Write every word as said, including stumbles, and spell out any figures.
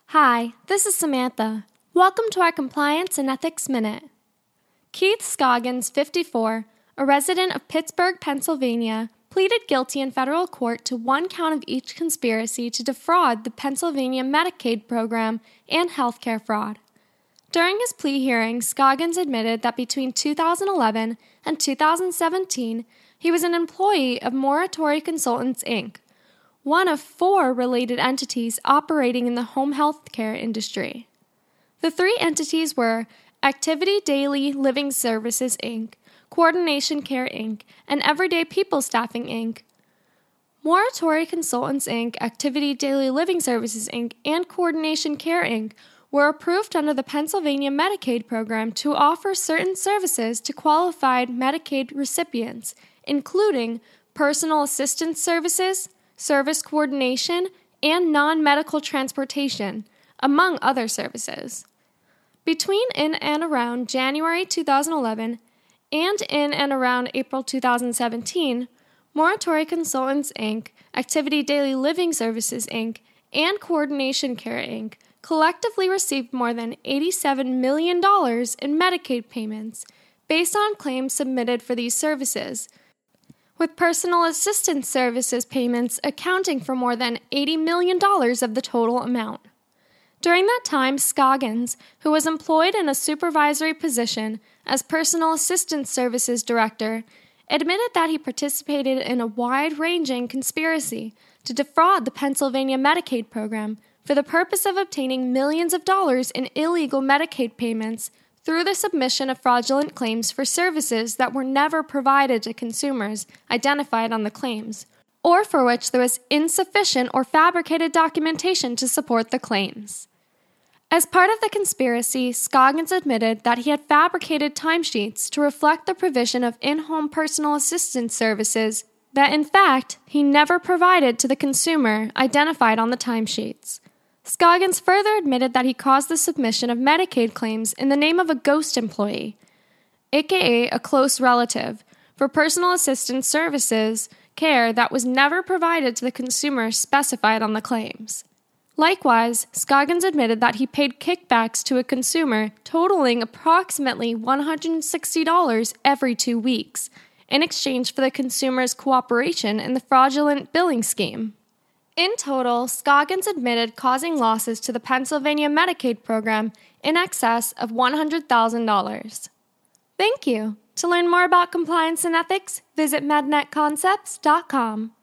Hi, this is Samantha. Welcome to our Compliance and Ethics Minute. Keith Scoggins, fifty-four, a resident of Pittsburgh, Pennsylvania, pleaded guilty in federal court to one count of each conspiracy to defraud the Pennsylvania Medicaid program and healthcare fraud. During his plea hearing, Scoggins admitted that between two thousand eleven and two thousand seventeen, he was an employee of Moratory Consultants, Incorporated, one of four related entities operating in the home health care industry. The three entities were Activity Daily Living Services, Incorporated, Coordination Care, Incorporated, and Everyday People Staffing, Incorporated. Moratory Consultants, Incorporated, Activity Daily Living Services, Incorporated, and Coordination Care, Incorporated were approved under the Pennsylvania Medicaid program to offer certain services to qualified Medicaid recipients, including personal assistance services, service coordination, and non-medical transportation, among other services. Between in and around January two thousand eleven and in and around April two thousand seventeen, Moratory Consultants, Incorporated, Activity Daily Living Services, Incorporated, and Coordination Care, Incorporated collectively received more than eighty-seven million dollars in Medicaid payments based on claims submitted for these services, with personal assistance services payments accounting for more than eighty million dollars of the total amount. During that time, Scoggins, who was employed in a supervisory position as Personal Assistance Services Director, admitted that he participated in a wide-ranging conspiracy to defraud the Pennsylvania Medicaid program for the purpose of obtaining millions of dollars in illegal Medicaid payments through the submission of fraudulent claims for services that were never provided to consumers identified on the claims, or for which there was insufficient or fabricated documentation to support the claims. As part of the conspiracy, Scoggins admitted that he had fabricated timesheets to reflect the provision of in-home personal assistance services that, in fact, he never provided to the consumer identified on the timesheets. Scoggins further admitted that he caused the submission of Medicaid claims in the name of a ghost employee, aka a close relative, for personal assistance services care that was never provided to the consumer specified on the claims. Likewise, Scoggins admitted that he paid kickbacks to a consumer totaling approximately one hundred sixty dollars every two weeks in exchange for the consumer's cooperation in the fraudulent billing scheme. In total, Scoggins admitted causing losses to the Pennsylvania Medicaid program in excess of one hundred thousand dollars. Thank you. To learn more about compliance and ethics, visit mednet concepts dot com.